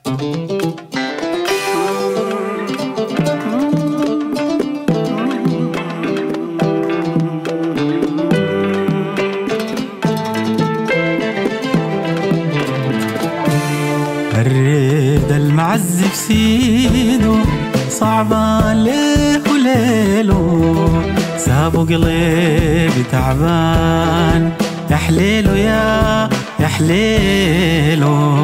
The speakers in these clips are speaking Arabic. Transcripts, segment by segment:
الريد المعذب سيدو صعبان ليه وليلو، سابو قلبي تعبان يا حليلو يا حليلو.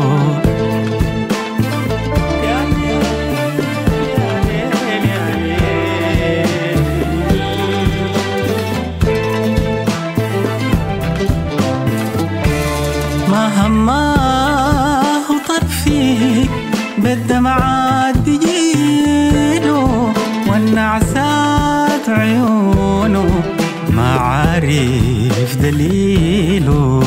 ما هماه طرفي بالدمعات تجيله، والنعسات عيونه ما عارف دليله.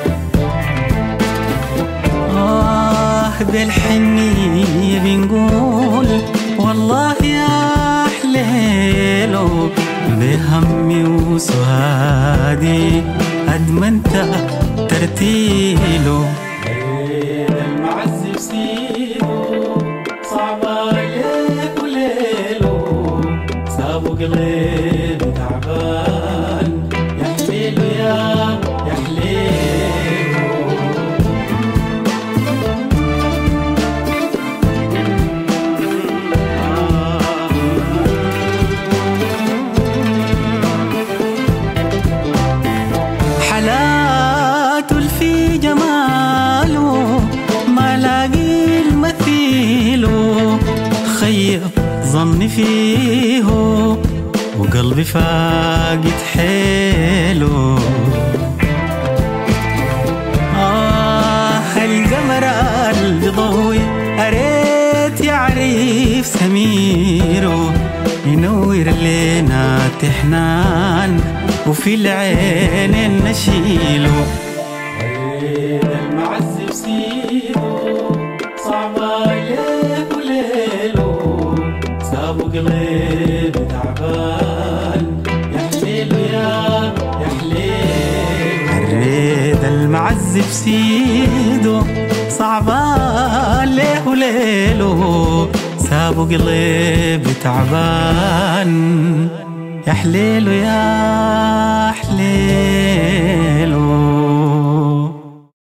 بالحنية بنقول والله يا حليله، بهمي وسهادي قد ما انت ترتيله. المعذب سيدو صعب عليك وليله، سابو قلبي تعبان يا حليله يا حليله. حلاته في جماله ما لاقي المثيله، خيب ظني فيه وقلبي فاقد حيله. القمر اللي ضوي أريت يعرف سميره، ينور لنا تحنان وفي العين نشيله. المعذب سيدو صعب عليك وليله، سابو قلبي تعبان يا حليله يا حليله. الريد المعذب سيدو صعب عليه وليله، سابو قلبي تعبان يا حليله يا حليله.